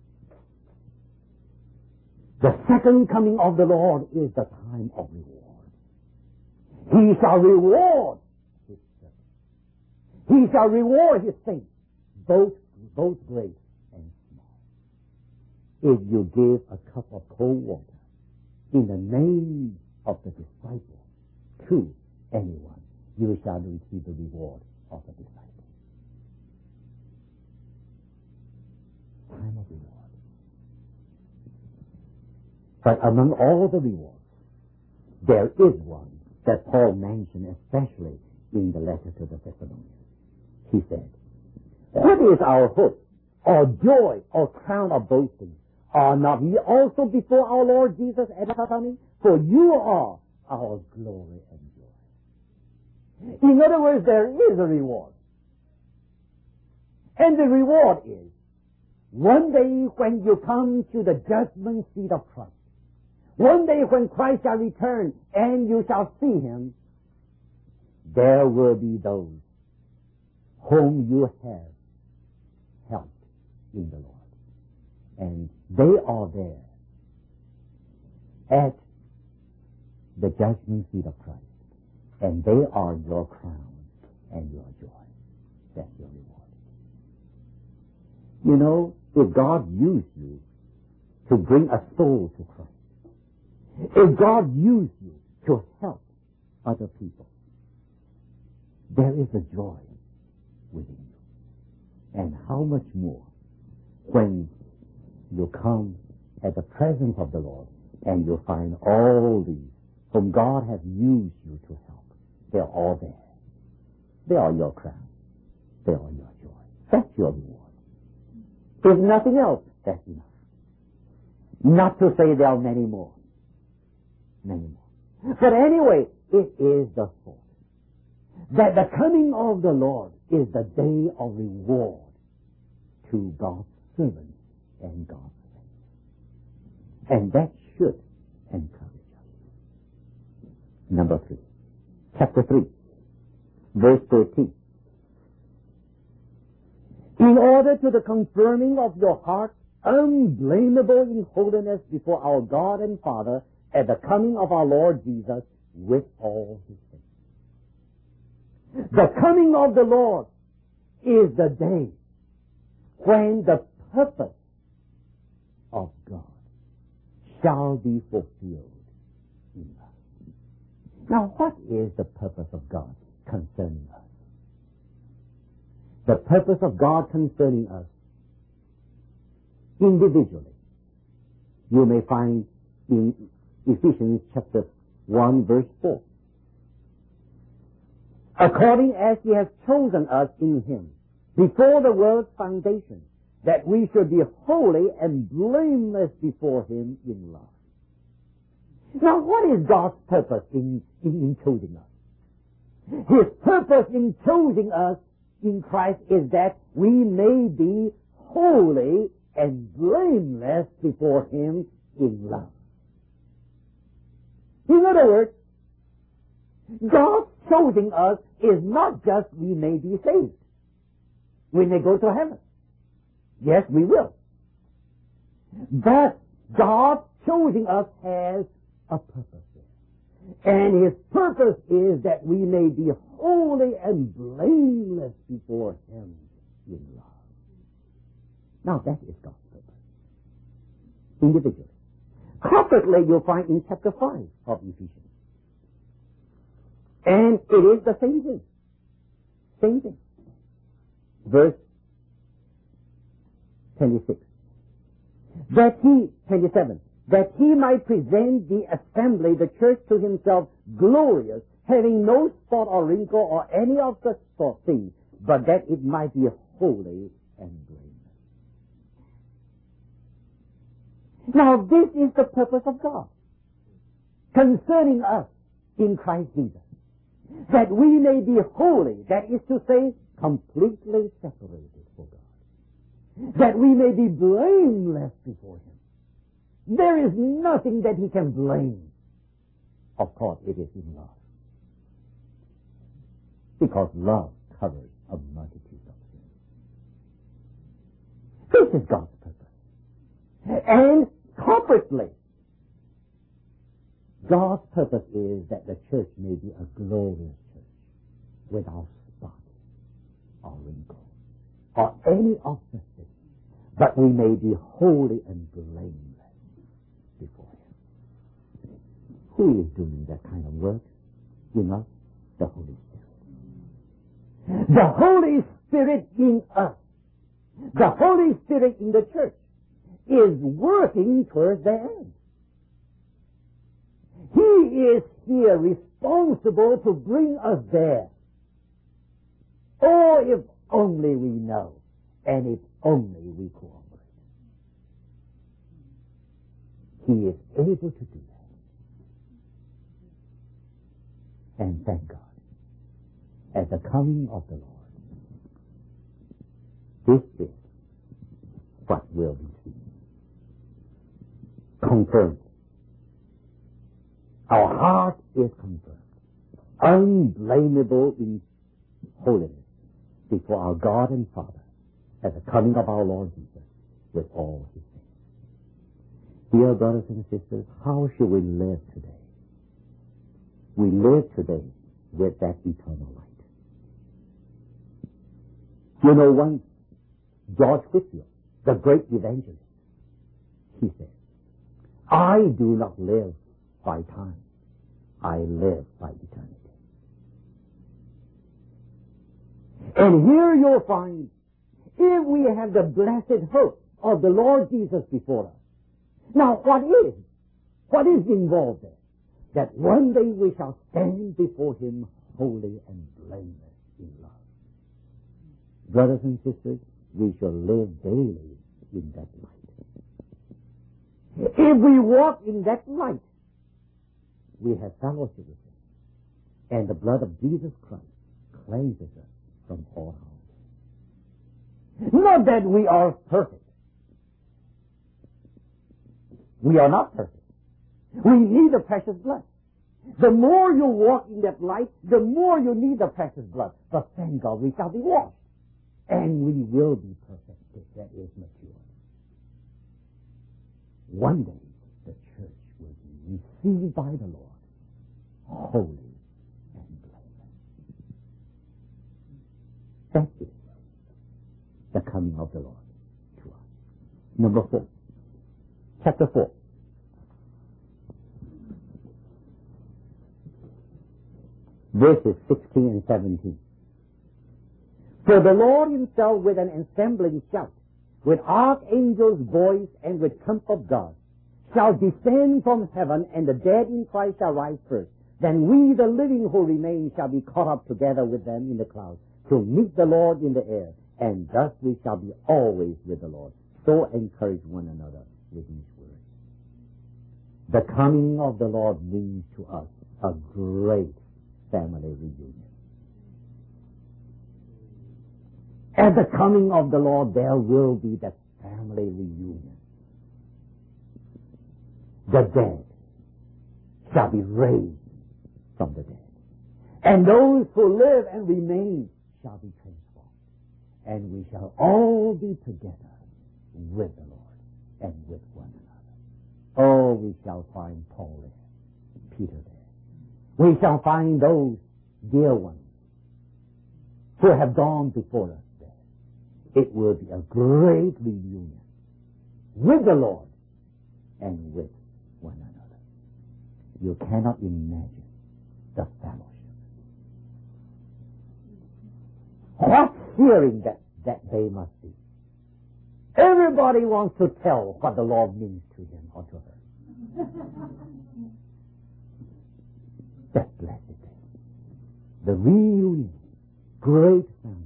The second coming of the Lord is the time of reward. He shall reward his servants. He shall reward his saints, both, both great and small. If you give a cup of cold water in the name of the disciple to anyone, you shall receive the reward of the disciple. Time of reward. But among all the rewards, there is one that Paul mentioned especially in the letter to the Thessalonians. He said, what is our hope, or joy, or crown of boasting? Are not ye also before our Lord Jesus at his coming? For you are our glory and joy. In other words, there is a reward. And the reward is, one day when you come to the judgment seat of Christ, one day when Christ shall return and you shall see him, there will be those whom you have helped in the Lord. And they are there at the judgment seat of Christ. And they are your crown and your joy. That's your reward. You know, if God used you to bring a soul to Christ, if God used you to help other people, there is a joy within you. And how much more when you come at the presence of the Lord and you find all these whom God has used you to help. They're all there. They are your crown. They are your joy. That's your reward. If nothing else, that's enough. Not to say there are many more. Many more. But anyway, it is the thought that the coming of the Lord is the day of reward to God's servants and God's saints. And that should encourage us. Number three. Chapter three. Verse thirteen. In order to the confirming of your heart, unblameable in holiness before our God and Father, at the coming of our Lord Jesus with all his saints. The coming of the Lord is the day when the purpose of God shall be fulfilled in us. Now, what is the purpose of God concerning us? The purpose of God concerning us individually, you may find in Ephesians chapter one verse four. According as he has chosen us in him before the world's foundation, that we should be holy and blameless before him in love. Now, what is God's purpose in, in, in choosing us? His purpose in choosing us in Christ is that we may be holy and blameless before him in love. In other words, God's choosing us is not just we may be saved. We may go to heaven. Yes, we will. But God choosing us has a purpose there. And his purpose is that we may be holy and blameless before him in love. Now that is God's purpose. Individually. Corporately, you'll find in chapter five of Ephesians. And it is the same thing. Same thing. Verse twenty-six. That he, twenty-seven, that he might present the assembly, the church, to himself glorious, having no spot or wrinkle or any of such sort things, but that it might be holy and blameless. Now this is the purpose of God concerning us in Christ Jesus. That we may be holy, that is to say, completely separated for God. That we may be blameless before him. There is nothing that he can blame. Of course, it is in love. Because love covers a multitude of sins. This is God's purpose. And corporately, God's purpose is that the church may be a glorious church without spot or wrinkle or any of such things, but we may be holy and blameless before him. Who is doing that kind of work? You know, the Holy Spirit. The Holy Spirit in us, the Holy Spirit in the church, is working towards the end. He is here responsible to bring us there. Oh, if only we know, and if only we cooperate. He is able to do that. And thank God, at the coming of the Lord, this is what will be seen. Confirmed. Our heart is confirmed, unblameable in holiness before our God and Father at the coming of our Lord Jesus with all his saints. Dear brothers and sisters, how should we live today? We live today with that eternal light. You know, once George Whitefield, the great evangelist, he said, I do not live by time. I live by eternity. And here you'll find, if we have the blessed hope of the Lord Jesus before us. Now, what is? What is involved there? That one day we shall stand before him holy and blameless in love. Brothers and sisters, we shall live daily in that light. If we walk in that light, we have fellowship with him. And the blood of Jesus Christ cleanses us from all harm. Not that we are perfect. We are not perfect. We need the precious blood. The more you walk in that light, the more you need the precious blood. But thank God we shall be washed. And we will be perfected, that is mature. One day the church will be reset received by the Lord, holy and blameless. That is the coming of the Lord to us. Number four. Chapter four. Verses sixteen and seventeen. For the Lord himself with an assembling shout, with archangel's voice and with trump of God, shall descend from heaven, and the dead in Christ shall rise first. Then we, the living who remain, shall be caught up together with them in the clouds, to meet the Lord in the air, and thus we shall be always with the Lord. So encourage one another with these words. The coming of the Lord means to us a great family reunion. At the coming of the Lord, there will be that family reunion. The dead shall be raised from the dead. And those who live and remain shall be transformed. And we shall all be together with the Lord and with one another. Oh, we shall find Paul there, Peter there. We shall find those dear ones who have gone before us. It will be a great reunion with the Lord and with one another. You cannot imagine the fellowship. What hearing that, that day must be. Everybody wants to tell what the Lord means to him or to her. That blessed day. The reunion. Great family.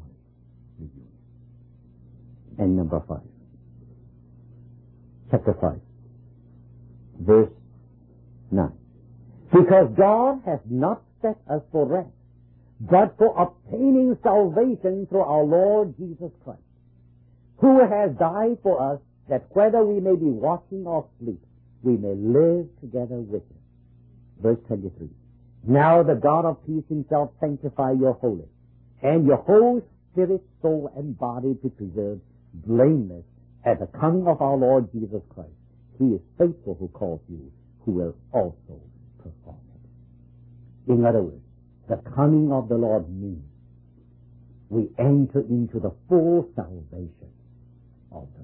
And number five. Chapter five. Verse nine. Because God has not set us for wrath, but for obtaining salvation through our Lord Jesus Christ, who has died for us, that whether we may be watching or asleep, we may live together with him. Verse twenty-three. Now the God of peace himself sanctify your wholly, and your whole spirit, soul, and body be preserved blameless at the coming of our Lord Jesus Christ. He is faithful who calls you, who will also perform it. In other words, the coming of the Lord means we enter into the full salvation of the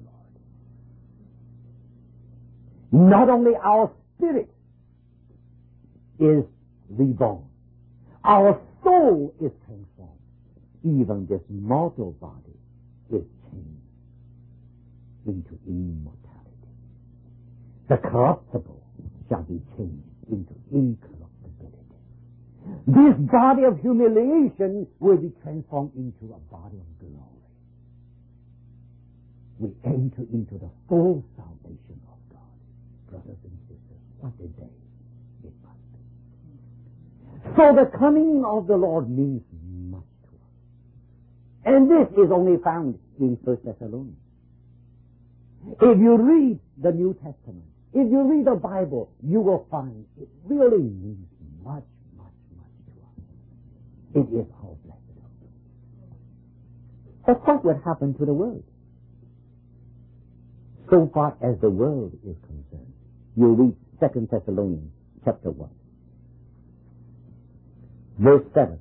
Lord. Not only our spirit is reborn, our soul is transformed. Even this mortal body is changed into immortality. The corruptible shall be changed into incorruptibility. This body of humiliation will be transformed into a body of glory. We enter into the full salvation of God. Brothers and sisters, what a day it must be. So the coming of the Lord means much to us. And this is only found in First Thessalonians. If you read the New Testament, if you read the Bible, you will find it really means much, much, much to us. It is our blessed hope. But what would happen to the world? So far as the world is concerned, you read Second Thessalonians chapter one. Verse seven.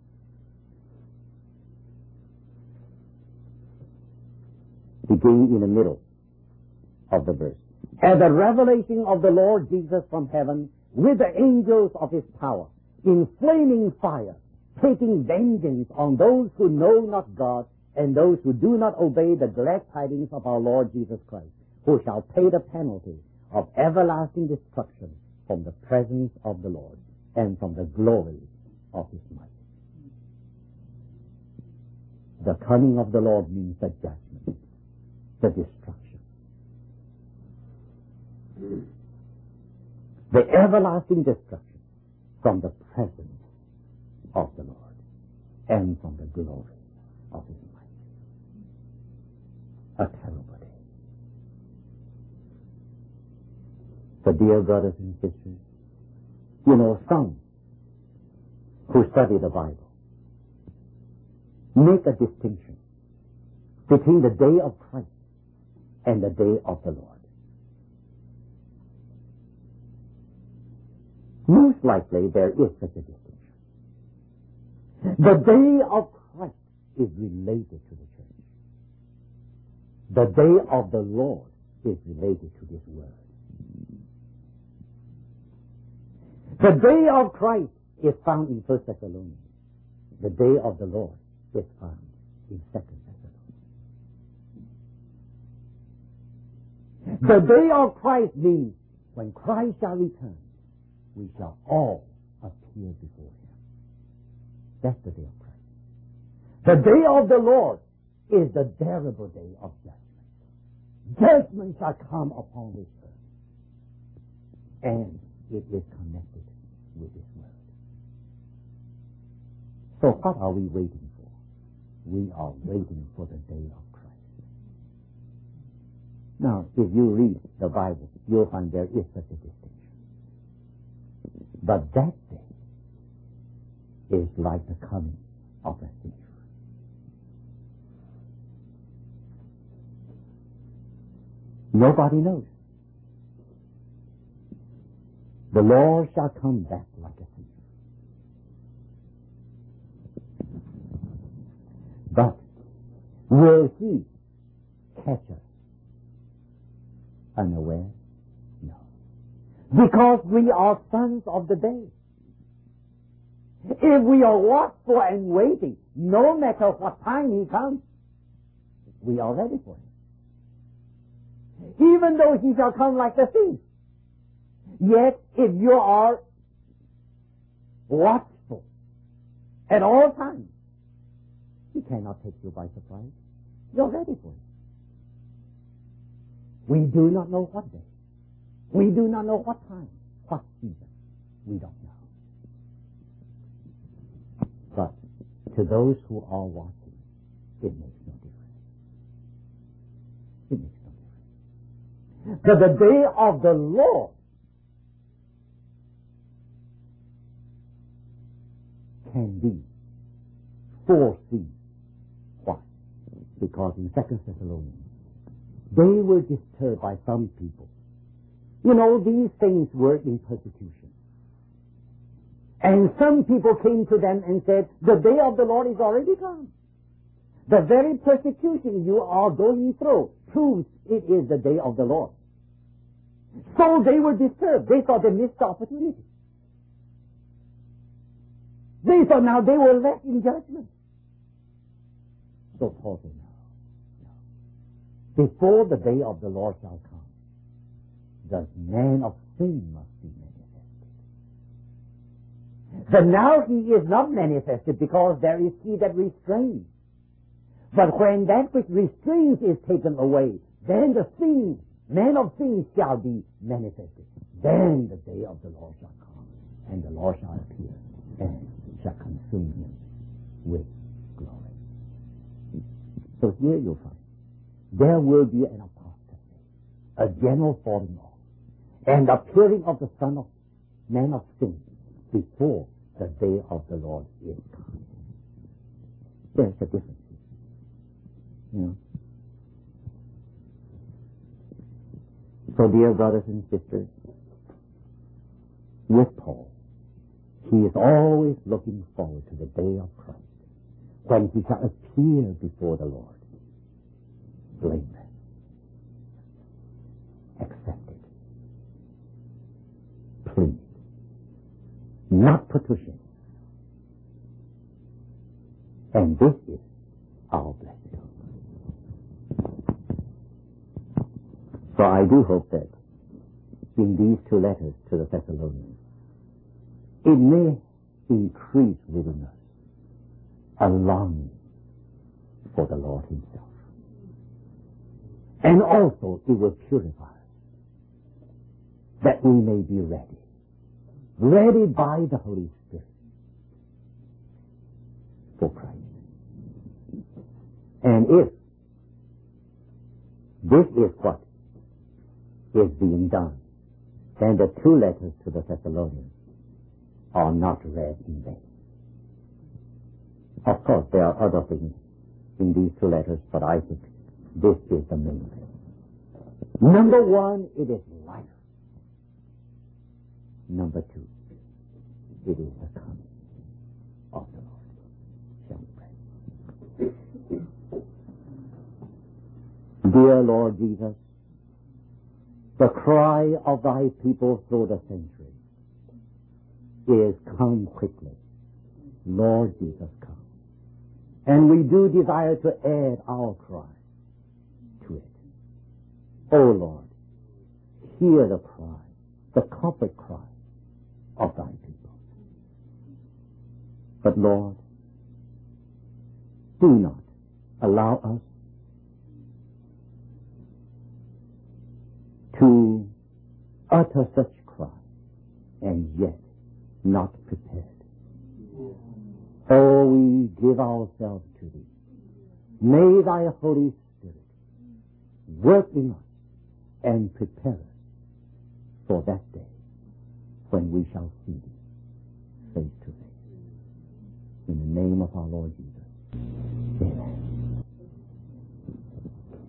Beginning in the middle of the verse. And the revelation of the Lord Jesus from heaven with the angels of his power, in flaming fire, taking vengeance on those who know not God and those who do not obey the glad tidings of our Lord Jesus Christ, who shall pay the penalty of everlasting destruction from the presence of the Lord and from the glory of his might. The coming of the Lord means the judgment, the destruction. The everlasting destruction from the presence of the Lord and from the glory of his might. A terrible day. But dear brothers and sisters, you know, some who study the Bible make a distinction between the day of Christ and the day of the Lord. Most likely there is such a distinction. The day of Christ is related to the church. The day of the Lord is related to this word. The day of Christ is found in First Thessalonians. The day of the Lord is found in Second Thessalonians. The day of Christ means when Christ shall return, we shall all appear before him. That's the day of Christ. The day of the Lord is the terrible day of judgment. Judgment shall come upon this earth. And it is connected with this word. So what are we waiting for? We are waiting for the day of Christ. Now, if you read the Bible, you'll find there is such a distinction. But that day is like the coming of a thief. Nobody knows. The Lord shall come back like a thief. But will he catch us unaware? No. Because we are sons of the day. If we are watchful and waiting, no matter what time he comes, we are ready for him. Even though he shall come like a thief. Yet, if you are watchful at all times, he cannot take you by surprise. You're ready for him. We do not know what day. We do not know what time, what season. We don't know. But to those who are watching, it makes no difference. It makes no difference. So the day of the Lord can be foreseen. Why? Because in Second Thessalonians, they were disturbed by some people. You know, these things were in persecution. And some people came to them and said, the day of the Lord is already come. The very persecution you are going through proves it is the day of the Lord. So they were disturbed. They thought they missed the opportunity. They thought now they were left in judgment. So Paul said, no, no. Before the day of the Lord shall come, the man of sin must be manifested. But now he is not manifested because there is he that restrains. But when that which restrains is taken away, then the sin, man of sin shall be manifested. Then the day of the Lord shall come, and the Lord shall appear, and shall consume him with glory. So here you'll find there will be an apostasy, a general falling off, and appearing of the Son of Man of Sin before the day of the Lord is come. There's a difference. You know. So, dear brothers and sisters, with Paul, he is always looking forward to the day of Christ, when he shall appear before the Lord, blameless, accepted, pleased, not put to shame. And this is our blessed hope. So I do hope that in these two letters to the Thessalonians, it may increase within us a longing for the Lord himself. And also it will purify us, that we may be ready, ready by the Holy Spirit for Christ. And if this is what is being done, then the two letters to the Thessalonians are not read in vain. Of course, there are other things in these two letters, but I think this is the main thing. Number one, it is life. Number two, it is the coming of the Lord. Shall we pray? Dear Lord Jesus, the cry of thy people through the centuries is, come quickly. Lord Jesus, come. And we do desire to add our cry to it. O Lord, hear the cry, the corporate cry of thy people. But Lord, do not allow us to utter such cry and yet not prepared. Oh, we give ourselves to thee. May thy Holy Spirit work in us and prepare us for that day when we shall see thee face to face. In the name of our Lord Jesus.